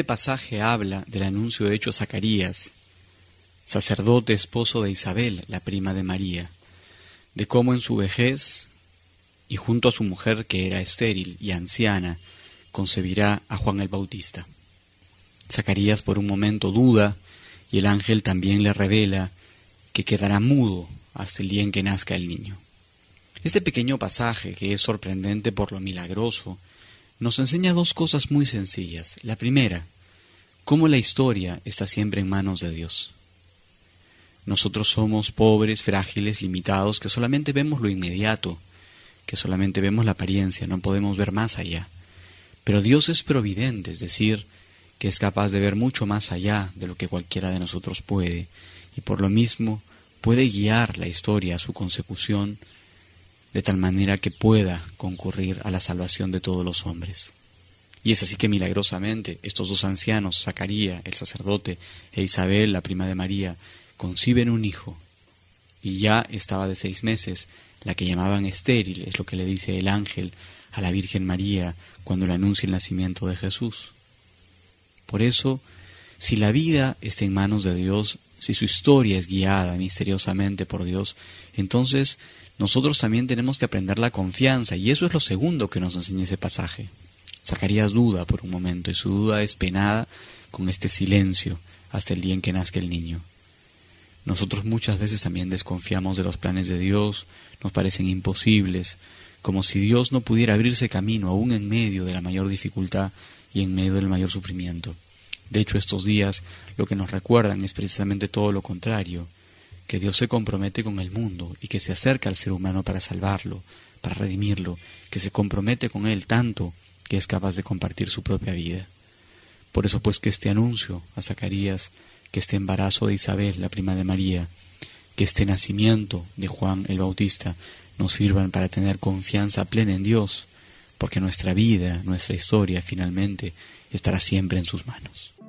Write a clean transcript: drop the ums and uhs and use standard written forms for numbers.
Este pasaje habla del anuncio hecho a Zacarías, sacerdote esposo de Isabel, la prima de María, de cómo en su vejez y junto a su mujer que era estéril y anciana, concebirá a Juan el Bautista. Zacarías por un momento duda y el ángel también le revela que quedará mudo hasta el día en que nazca el niño. Este pequeño pasaje, que es sorprendente por lo milagroso, nos enseña dos cosas muy sencillas. La primera, cómo la historia está siempre en manos de Dios. Nosotros somos pobres, frágiles, limitados, que solamente vemos lo inmediato, que solamente vemos la apariencia, no podemos ver más allá. Pero Dios es providente, es decir, que es capaz de ver mucho más allá de lo que cualquiera de nosotros puede, y por lo mismo puede guiar la historia a su consecución de tal manera que pueda concurrir a la salvación de todos los hombres. Y es así que milagrosamente estos dos ancianos, Zacarías, el sacerdote, e Isabel, la prima de María, conciben un hijo, y ya estaba de 6 meses, la que llamaban estéril, es lo que le dice el ángel a la Virgen María cuando le anuncia el nacimiento de Jesús. Por eso, si la vida está en manos de Dios, si su historia es guiada misteriosamente por Dios, entonces nosotros también tenemos que aprender la confianza, y eso es lo segundo que nos enseña ese pasaje. Zacarías duda por un momento, y su duda es penada con este silencio hasta el día en que nazca el niño. Nosotros muchas veces también desconfiamos de los planes de Dios, nos parecen imposibles, como si Dios no pudiera abrirse camino aún en medio de la mayor dificultad y en medio del mayor sufrimiento. De hecho, estos días lo que nos recuerdan es precisamente todo lo contrario, que Dios se compromete con el mundo y que se acerca al ser humano para salvarlo, para redimirlo, que se compromete con él tanto que es capaz de compartir su propia vida. Por eso pues que este anuncio a Zacarías, que este embarazo de Isabel, la prima de María, que este nacimiento de Juan el Bautista nos sirvan para tener confianza plena en Dios, porque nuestra vida, nuestra historia finalmente estará siempre en sus manos.